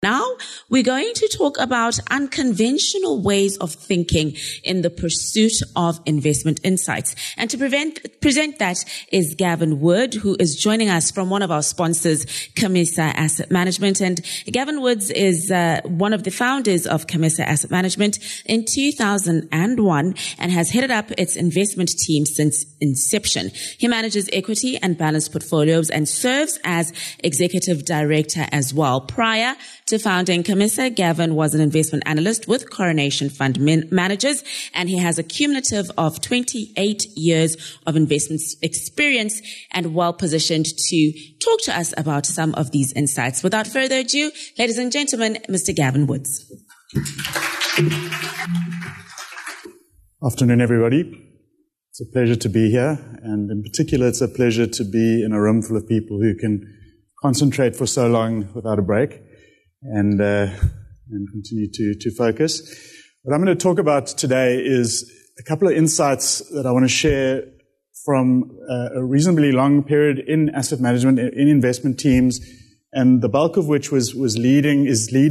Now, we're going to talk about unconventional ways of thinking in the pursuit of investment insights. And to present that is Gavin Wood, who is joining us from one of our sponsors, Camissa Asset Management. And Gavin Woods is one of the founders of Camissa Asset Management in 2001 and has headed up its investment team since inception. He manages equity and balanced portfolios and serves as executive director as well. Prior to founding Camissa, Gavin was an investment analyst with Coronation Fund Managers, and he has a cumulative of 28 years of investment experience and well positioned to talk to us about some of these insights. Without further ado, ladies and gentlemen, Mr. Gavin Woods. Afternoon, everybody. It's a pleasure to be here, and in particular, it's a pleasure to be in a room full of people who can concentrate for so long without a break and continue to focus. What I'm going to talk about today is a couple of insights that I want to share from a reasonably long period in asset management, in investment teams, and the bulk of which is leading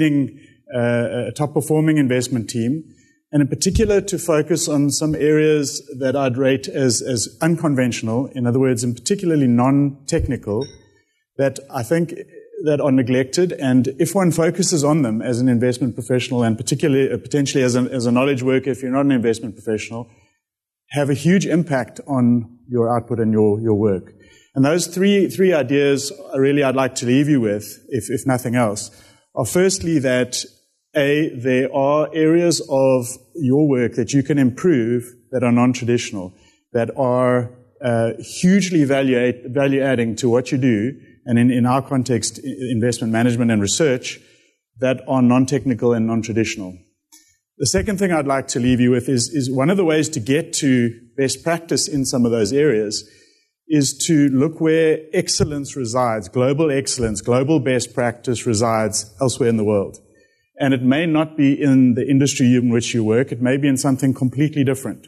a top-performing investment team, and in particular to focus on some areas that I'd rate as unconventional, in other words, and particularly non-technical, that I think that are neglected, and if one focuses on them as an investment professional, and particularly potentially as a knowledge worker if you're not an investment professional, have a huge impact on your output and your work. And those three ideas really I'd like to leave you with, if nothing else, are firstly that there are areas of your work that you can improve that are non-traditional, that are hugely value-adding to what you do, and in our context, investment management and research, that are non-technical and non-traditional. The second thing I'd like to leave you with is one of the ways to get to best practice in some of those areas is to look where excellence resides, global excellence, global best practice resides elsewhere in the world. And it may not be in the industry in which you work, it may be in something completely different.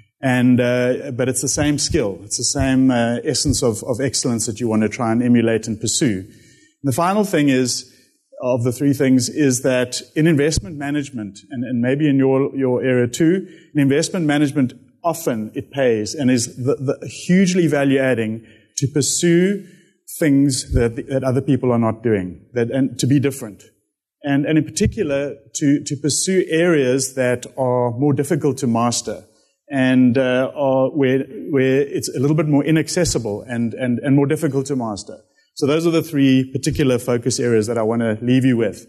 But it's the same skill. It's the same essence of excellence that you want to try and emulate and pursue. And the final thing of the three things, is that in investment management, and maybe in your area too, in investment management, often it pays and is hugely value-adding to pursue things that other people are not doing, and to be different. And in particular, to pursue areas that are more difficult to master, and where it's a little bit more inaccessible and more difficult to master. So those are the three particular focus areas that I want to leave you with.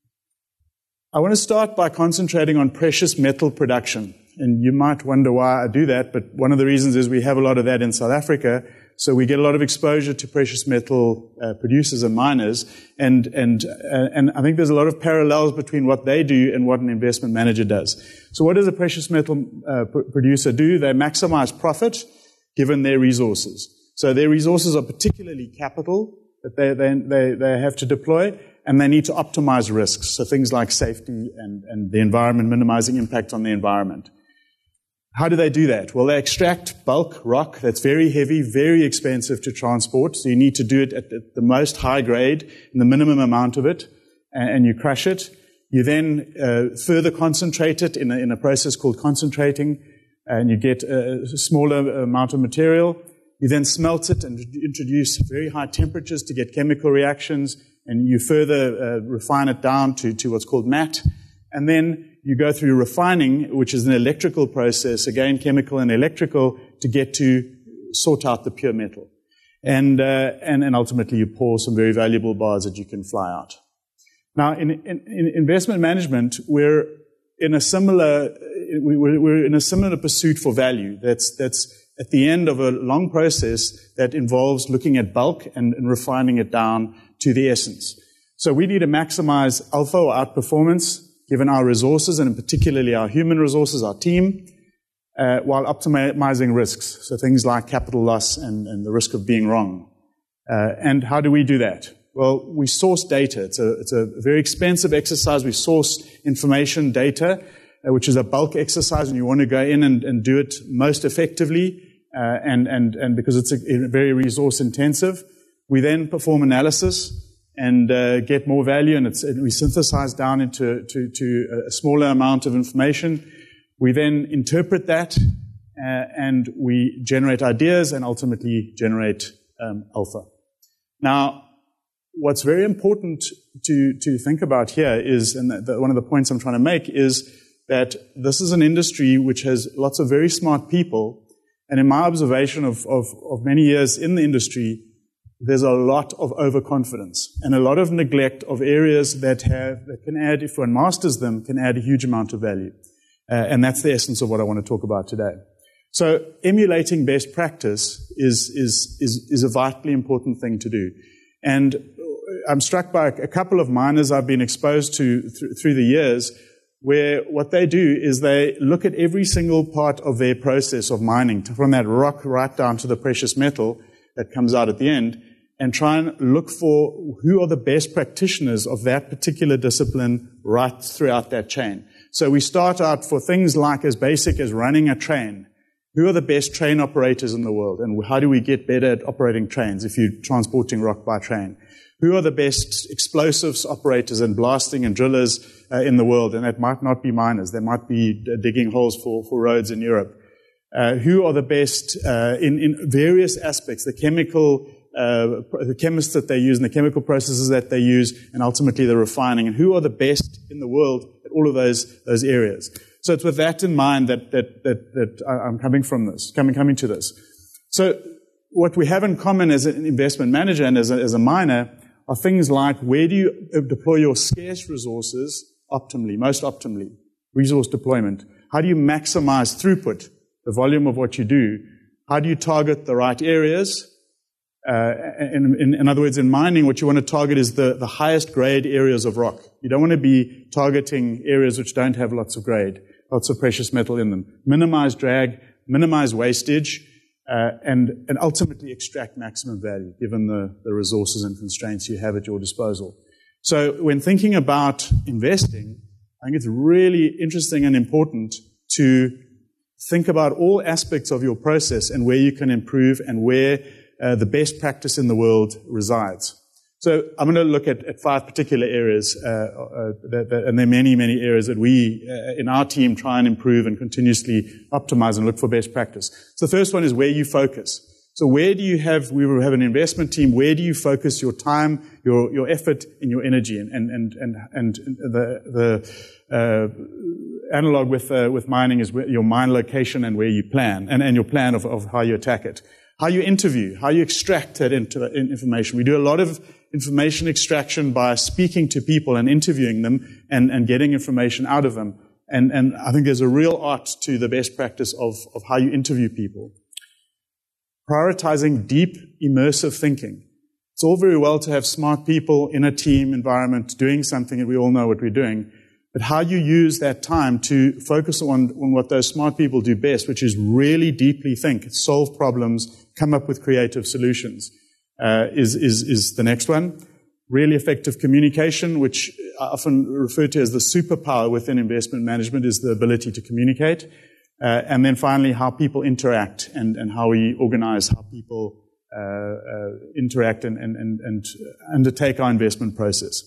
I want to start by concentrating on precious metal production. And you might wonder why I do that, but one of the reasons is we have a lot of that in South Africa, so we get a lot of exposure to precious metal producers and miners, and I think there's a lot of parallels between what they do and what an investment manager does. So what does a precious metal producer do? They maximize profit given their resources. So their resources are particularly capital that they have to deploy, and they need to optimize risks. So things like safety and the environment, minimizing impact on the environment. How do they do that? Well, they extract bulk rock that's very heavy, very expensive to transport. So you need to do it at the most high grade and the minimum amount of it, and you crush it. You then further concentrate it in a process called concentrating, and you get a smaller amount of material. You then smelt it and introduce very high temperatures to get chemical reactions, and you further refine it down to what's called matte. And then you go through refining, which is an electrical process, again chemical and electrical, to get to sort out the pure metal. And ultimately you pour some very valuable bars that you can fly out. Now, in investment management, we're in a similar pursuit for value. That's at the end of a long process that involves looking at bulk and refining it down to the essence. So we need to maximize alpha or outperformance given our resources, and particularly our human resources, our team, while optimizing risks. So things like capital loss and the risk of being wrong. And how do we do that? Well, we source data. It's a very expensive exercise. We source information, data, which is a bulk exercise, and you want to go in and do it most effectively, and because it's very resource intensive. We then perform analysis, and get more value, and we synthesize down into a smaller amount of information. We then interpret that, and we generate ideas and ultimately generate alpha. Now, what's very important to think about here is, and one of the points I'm trying to make is that this is an industry which has lots of very smart people, and in my observation of many years in the industry, there's a lot of overconfidence and a lot of neglect of areas that can add, if one masters them, can add a huge amount of value. And that's the essence of what I want to talk about today. So emulating best practice is a vitally important thing to do. And I'm struck by a couple of miners I've been exposed to through the years, where what they do is they look at every single part of their process of mining, from that rock right down to the precious metal that comes out at the end, and try and look for who are the best practitioners of that particular discipline right throughout that chain. So we start out for things like as basic as running a train. Who are the best train operators in the world, and how do we get better at operating trains if you're transporting rock by train? Who are the best explosives operators and blasting and drillers in the world? And that might not be miners. They might be digging holes for roads in Europe. Who are the best in various aspects, the chemists that they use and the chemical processes that they use, and ultimately the refining? And who are the best in the world at all of those areas? So it's with that in mind that I'm coming to this. So what we have in common as an investment manager and as a miner are things like, where do you deploy your scarce resources optimally, most optimally? Resource deployment. How do you maximize throughput, the volume of what you do? How do you target the right areas? In other words, in mining, what you want to target is the highest grade areas of rock. You don't want to be targeting areas which don't have lots of grade, lots of precious metal in them. Minimize drag, minimize wastage, and ultimately extract maximum value given the resources and constraints you have at your disposal. So when thinking about investing, I think it's really interesting and important to think about all aspects of your process and where you can improve and where the best practice in the world resides. So I'm going to look at 5 particular areas, and there are many, many areas that we in our team try and improve and continuously optimize and look for best practice. So the first one is where you focus. So where do you have, we will have an investment team, where do you focus your time, your effort, and your energy? And the analog with mining is your mine location and where you plan, and your plan of how you attack it. How you interview, how you extract that information. We do a lot of information extraction by speaking to people and interviewing them and getting information out of them. And I think there's a real art to the best practice of how you interview people. Prioritizing deep, immersive thinking. It's all very well to have smart people in a team environment doing something, and we all know what we're doing. But how you use that time to focus on what those smart people do best, which is really deeply think, solve problems, come up with creative solutions, is the next one. Really effective communication, which I often refer to as the superpower within investment management, is the ability to communicate. And then finally, how people interact and how we organize how people interact and undertake our investment process.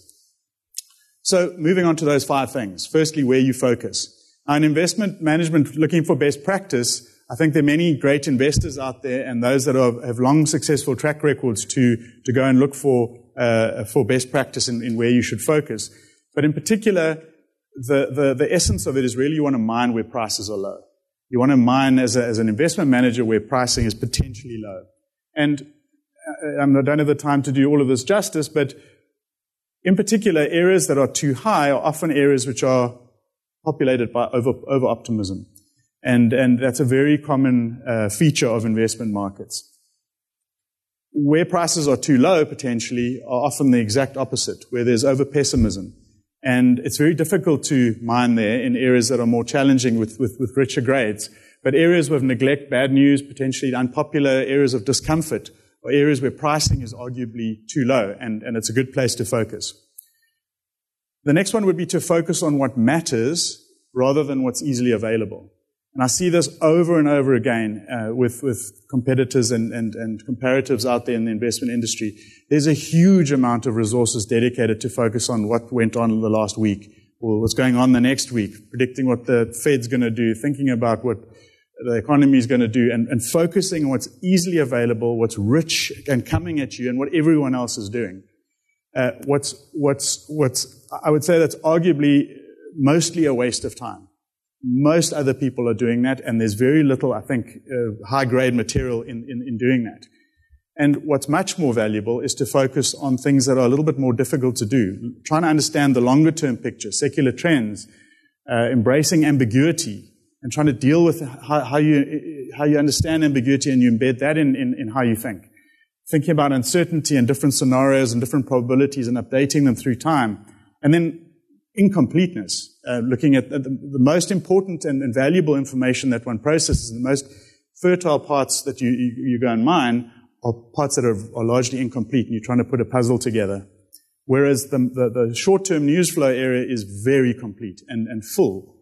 So moving on to those 5 things. Firstly, where you focus. Now, in investment management, looking for best practice, I think there are many great investors out there and those that have long successful track records to go and look for best practice in where you should focus. But in particular, the essence of it is really you want to mine where prices are low. You want to mine as an investment manager where pricing is potentially low. And I don't have the time to do all of this justice, but in particular, areas that are too high are often areas which are populated by over-optimism. And that's a very common feature of investment markets. Where prices are too low, potentially, are often the exact opposite, where there's over-pessimism. And it's very difficult to mine there in areas that are more challenging with richer grades. But areas with neglect, bad news, potentially unpopular, areas of discomfort, or areas where pricing is arguably too low, and it's a good place to focus. The next one would be to focus on what matters rather than what's easily available. And I see this over and over again with competitors and comparatives out there in the investment industry. There's a huge amount of resources dedicated to focus on what went on the last week or what's going on the next week, predicting what the Fed's going to do, thinking about what the economy is going to do, and focusing on what's easily available, what's rich and coming at you, and what everyone else is doing. I would say that's arguably mostly a waste of time. Most other people are doing that, and there's very little, I think, high-grade material in doing that. And what's much more valuable is to focus on things that are a little bit more difficult to do, trying to understand the longer-term picture, secular trends, embracing ambiguity, and trying to deal with how you understand ambiguity and you embed that in how you think. Thinking about uncertainty and different scenarios and different probabilities and updating them through time. And then incompleteness, looking at the most important and valuable information that one processes, and the most fertile parts that you go and mine are parts that are largely incomplete, and you're trying to put a puzzle together. Whereas the short-term news flow area is very complete and full.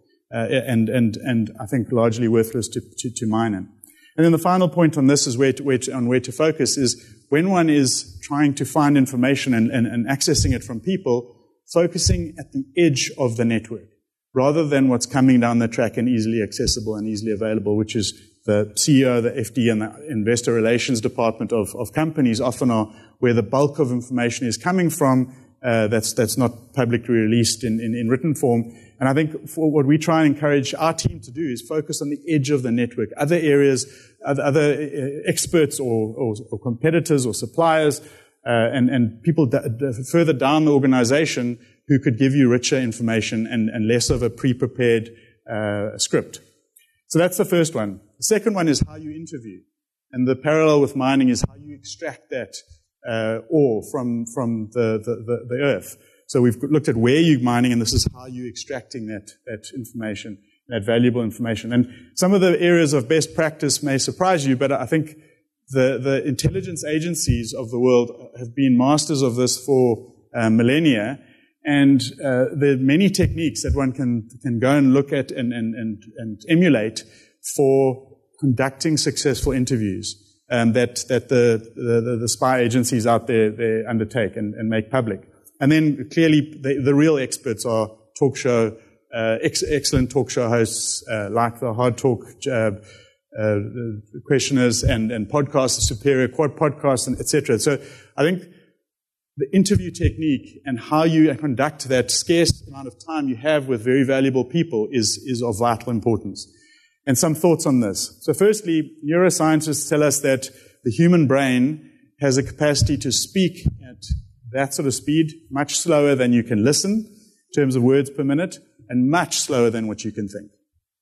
And I think largely worthless to mine in. And then the final point on this is where to focus is when one is trying to find information and accessing it from people, focusing at the edge of the network rather than what's coming down the track and easily accessible and easily available, which is the CEO, the FD, and the investor relations department of companies often are where the bulk of information is coming from. That's not publicly released in written form. And I think for what we try and encourage our team to do is focus on the edge of the network, other areas, other experts or competitors or suppliers, and people further down the organization who could give you richer information and less of a pre-prepared script. So that's the first one. The second one is how you interview. And the parallel with mining is how you extract that ore from the earth. So we've looked at where you're mining, and this is how you're extracting that information, that valuable information. And some of the areas of best practice may surprise you, but I think the intelligence agencies of the world have been masters of this for millennia, and there are many techniques that one can go and look at and emulate for conducting successful interviews that the spy agencies out there they undertake and make public. And then clearly the real experts are talk show, excellent talk show hosts like the Hard Talk questioners and podcasts, Superior Quad podcasts, and etc. So I think the interview technique and how you conduct that scarce amount of time you have with very valuable people is of vital importance. And some thoughts on this. So firstly, neuroscientists tell us that the human brain has a capacity to speak at that sort of speed, much slower than you can listen in terms of words per minute, and much slower than what you can think.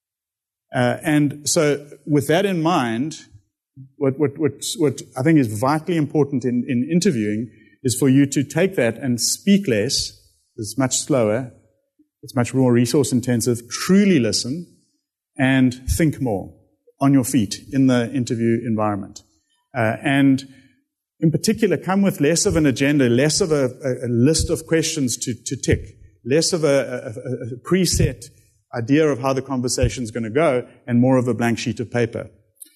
And so with that in mind, what I think is vitally important in interviewing is for you to take that and speak less. It's much slower. It's much more resource intensive. Truly listen and think more on your feet in the interview environment. And in particular, come with less of an agenda, less of a list of questions to tick, less of a preset idea of how the conversation is going to go, and more of a blank sheet of paper.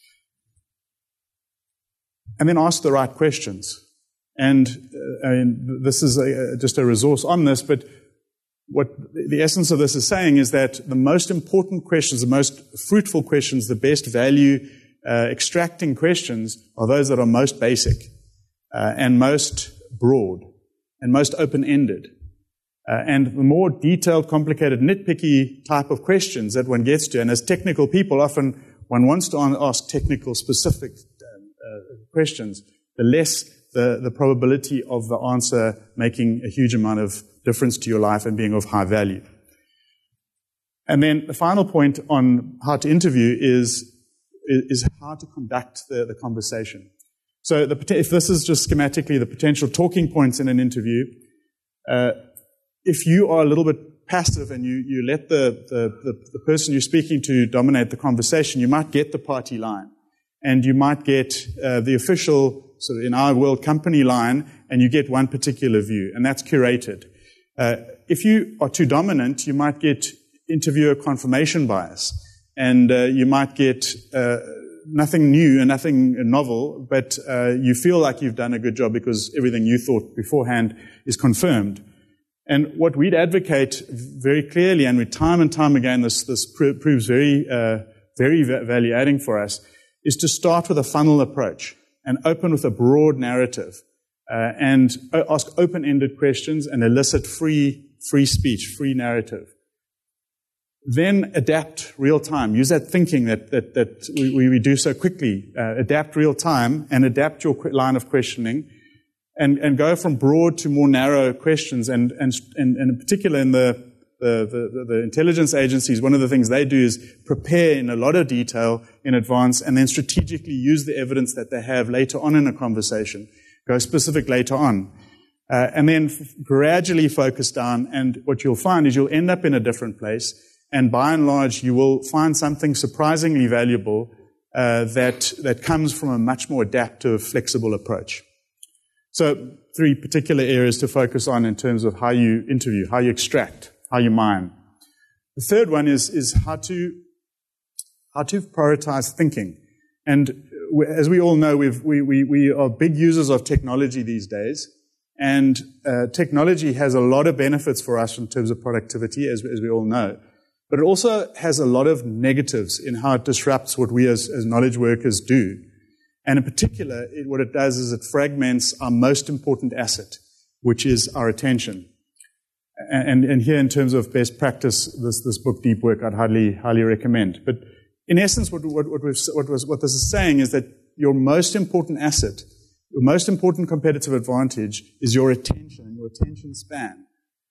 And then ask the right questions. And this is just a resource on this, but what the essence of this is saying is that the most important questions, the most fruitful questions, the best value extracting questions are those that are most basic and most broad and most open-ended. And the more detailed, complicated, nitpicky type of questions that one gets to, and as technical people, often one wants to ask technical, specific questions, the less the probability of the answer making a huge amount of difference to your life and being of high value. And then the final point on how to interview is how to conduct the conversation. So if this is just schematically the potential talking points in an interview, if you are a little bit passive and you let the person you're speaking to dominate the conversation, you might get the party line. And you might get the official, sort of in our world, company line, and you get one particular view, and that's curated. If you are too dominant, you might get interviewer confirmation bias. and you might get nothing new and nothing novel, but you feel like you've done a good job because everything you thought beforehand is confirmed. And what we'd advocate very clearly, and time again, this proves very value-adding for us, is to start with a funnel approach and open with a broad narrative and ask open-ended questions and elicit free speech, free narrative. Then adapt real time. Use that thinking that we do so quickly. Adapt real time and adapt your line of questioning, and go from broad to more narrow questions. And in particular, in the intelligence agencies, one of the things they do is prepare in a lot of detail in advance, and then strategically use the evidence that they have later on in a conversation. Go specific later on. And then gradually focus down, and what you'll find is you'll end up in a different place. And by and large, you will find something surprisingly valuable that comes from a much more adaptive, flexible approach. So 3 particular areas to focus on in terms of how you interview, how you extract, how you mine. The third one is how to prioritize thinking. And as we all know, we are big users of technology these days. And technology has a lot of benefits for us in terms of productivity, as we all know. But it also has a lot of negatives in how it disrupts what we as knowledge workers do. And in particular, what it does is it fragments our most important asset, which is our attention. And here, in terms of best practice, this book, Deep Work, I'd highly recommend. But in essence, what this is saying is that your most important asset, your most important competitive advantage is your attention and your attention span.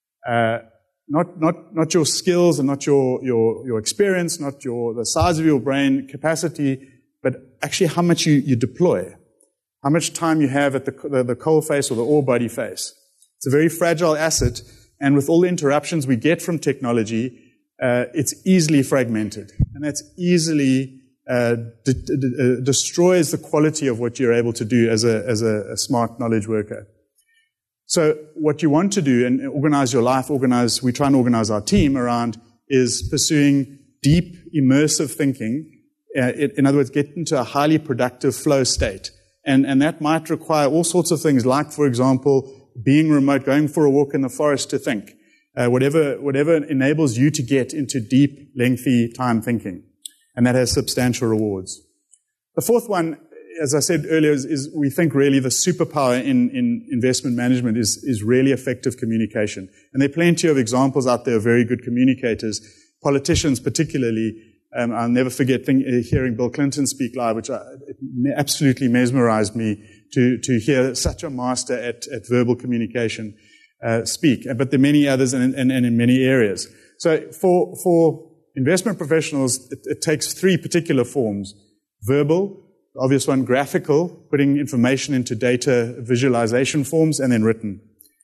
Not your skills and not your experience, not the size of your brain capacity, but actually how much you deploy, how much time you have at the coal face or the ore body face. It's a very fragile asset, and with all the interruptions we get from technology, it's easily fragmented, and that's easily destroys the quality of what you're able to do as a smart knowledge worker. So what you want to do and organize your life, we try and organize our team around, is pursuing deep, immersive thinking. In other words, get into a highly productive flow state. And that might require all sorts of things, like, for example, being remote, going for a walk in the forest to think. Whatever enables you to get into deep, lengthy time thinking. And that has substantial rewards. The fourth one, as I said earlier, is we think really the superpower in investment management is really effective communication. And there are plenty of examples out there of very good communicators, politicians particularly. I'll never forget hearing Bill Clinton speak live, which absolutely mesmerized me to hear such a master at verbal communication speak. But there are many others and in many areas. So for investment professionals, it takes 3 particular forms: verbal, the obvious one, graphical, putting information into data visualization forms, and then written.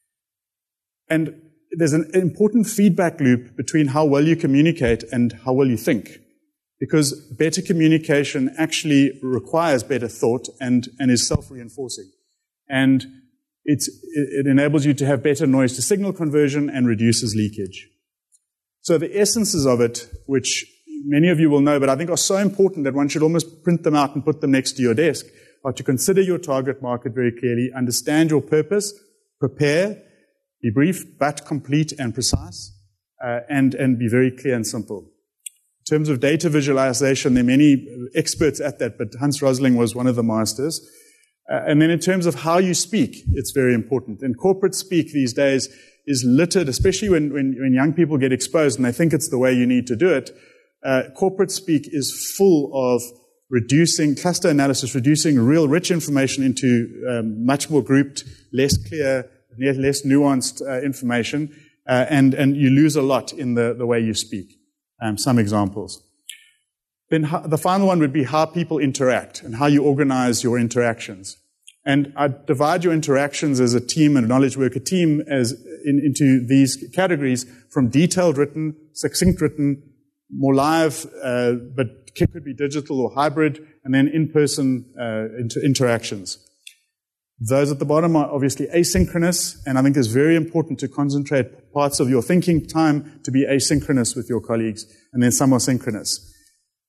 And there's an important feedback loop between how well you communicate and how well you think, because better communication actually requires better thought and is self-reinforcing. And it enables you to have better noise-to-signal conversion and reduces leakage. So the essences of it, which many of you will know, but I think are so important that one should almost print them out and put them next to your desk, are to consider your target market very clearly, understand your purpose, prepare, be brief but complete and precise, and be very clear and simple. In terms of data visualization, there are many experts at that, but Hans Rosling was one of the masters. And then in terms of how you speak, it's very important. And corporate speak these days is littered, especially when young people get exposed and they think it's the way you need to do it. Corporate speak is full of reducing cluster analysis, reducing real rich information into much more grouped, less clear, less nuanced information, and you lose a lot in the way you speak. Some examples. Then the final one would be how people interact and how you organize your interactions. And I divide your interactions as a team, and a knowledge worker team, into these categories: from detailed written, succinct written, more live, but could be digital or hybrid, and then in-person interactions. Those at the bottom are obviously asynchronous, and I think it's very important to concentrate parts of your thinking time to be asynchronous with your colleagues, and then some are synchronous.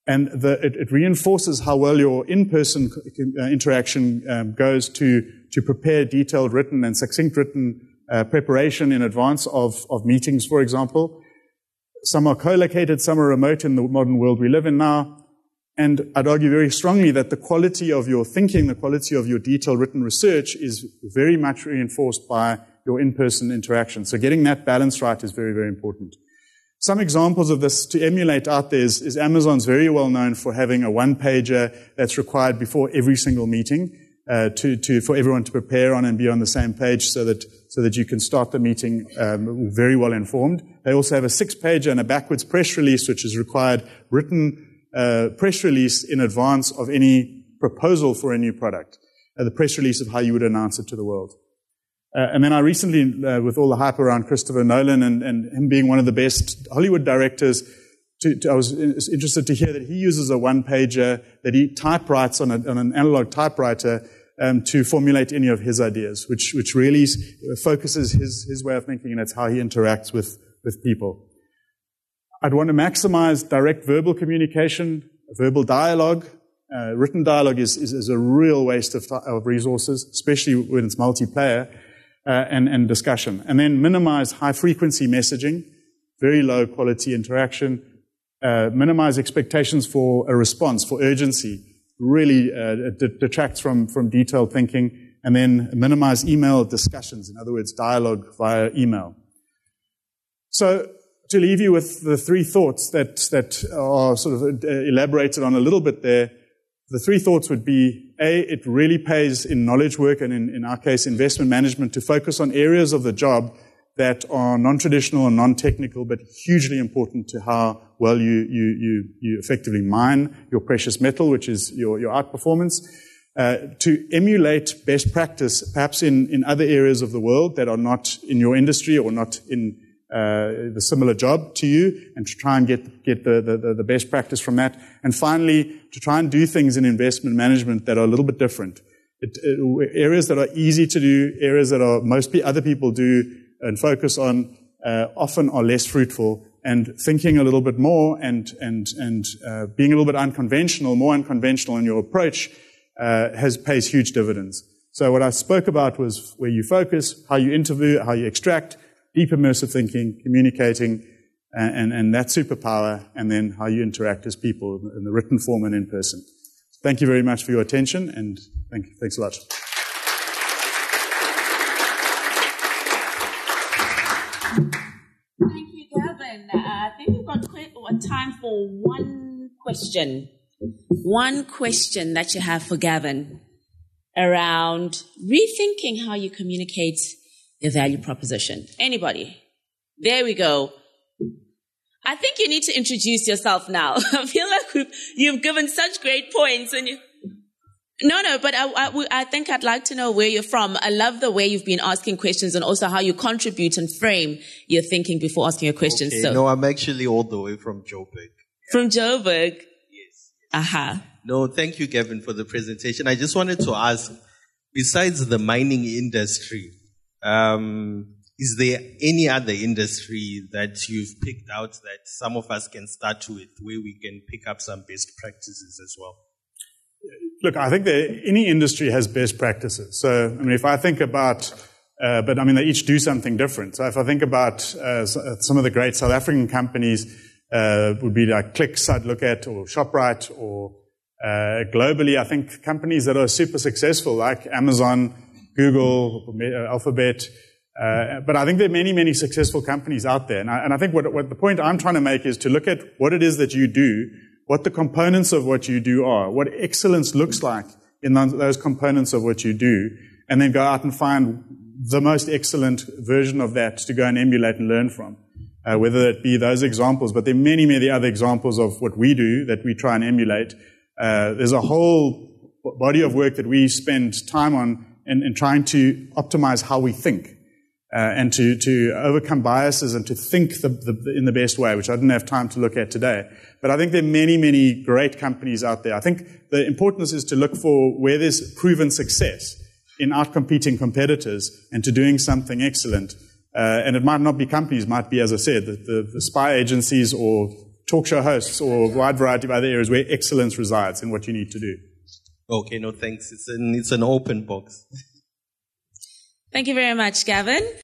And it reinforces how well your in-person interaction goes to prepare detailed written and succinct written preparation in advance of meetings, for example. Some are co-located, some are remote in the modern world we live in now. And I'd argue very strongly that the quality of your thinking, the quality of your detailed written research is very much reinforced by your in-person interaction. So getting that balance right is very, very important. Some examples of this to emulate out there is Amazon's very well known for having a one-pager that's required before every single meeting for everyone to prepare on and be on the same page so that you can start the meeting very well informed. They also have a 6-pager and a backwards press release, which is required written press release in advance of any proposal for a new product. The press release of how you would announce it to the world. And then I recently, with all the hype around Christopher Nolan and him being one of the best Hollywood directors, I was interested to hear that he uses a one-pager that he typewrites on an analog typewriter to formulate any of his ideas, which really focuses his way of thinking, and it's how he interacts with people. I'd want to maximize direct verbal communication, verbal dialogue. Written dialogue is a real waste of resources, especially when it's multiplayer. And discussion. And then minimize high-frequency messaging, very low-quality interaction, minimize expectations for a response, for urgency, really detracts from detailed thinking, and then minimize email discussions, in other words, dialogue via email. So to leave you with the 3 thoughts that are sort of elaborated on a little bit there, the 3 thoughts would be, A, it really pays in knowledge work and in our case investment management to focus on areas of the job that are non-traditional and non-technical but hugely important to how well you effectively mine your precious metal, which is your outperformance. To emulate best practice perhaps in other areas of the world that are not in your industry or not in the similar job to you, and to try and get the best practice from that. And finally, to try and do things in investment management that are a little bit different. Areas that are easy to do, areas that are most other people do and focus on, often are less fruitful. And thinking a little bit more and being a little bit more unconventional in your approach pays huge dividends. So what I spoke about was where you focus, how you interview, how you extract, deep immersive thinking, communicating, and that superpower, and then how you interact as people in the written form and in person. Thank you very much for your attention, and thanks a lot. Thank you, Gavin. I think we've got time for one question. One question that you have for Gavin around rethinking how you communicate your value proposition. Anybody? There we go. I think you need to introduce yourself now. I feel like you've given such great points. But I think I'd like to know where you're from. I love the way you've been asking questions and also how you contribute and frame your thinking before asking a question. Okay. So, no, I'm actually all the way from Joburg. From Joburg? Yes. Aha. No, thank you, Gavin, for the presentation. I just wanted to ask, besides the mining industry, is there any other industry that you've picked out that some of us can start with, where we can pick up some best practices as well? Look, I think that any industry has best practices. So, if I think about, they each do something different. So if I think about some of the great South African companies, would be like Clicks I'd look at, or ShopRite, or globally, I think companies that are super successful, like Amazon, Google, Alphabet. But I think there are many, many successful companies out there. And I think what the point I'm trying to make is to look at what it is that you do, what the components of what you do are, what excellence looks like in those components of what you do, and then go out and find the most excellent version of that to go and emulate and learn from. Whether it be those examples, but there are many, many other examples of what we do that we try and emulate. There's a whole body of work that we spend time on in trying to optimize how we think. And to overcome biases and to think in the best way, which I didn't have time to look at today. But I think there are many, many great companies out there. I think the importance is to look for where there's proven success in outcompeting competitors and to doing something excellent. And it might not be companies, it might be, as I said, the spy agencies or talk show hosts or a wide variety of other areas where excellence resides in what you need to do. Okay, no thanks. It's an open box. Thank you very much, Gavin.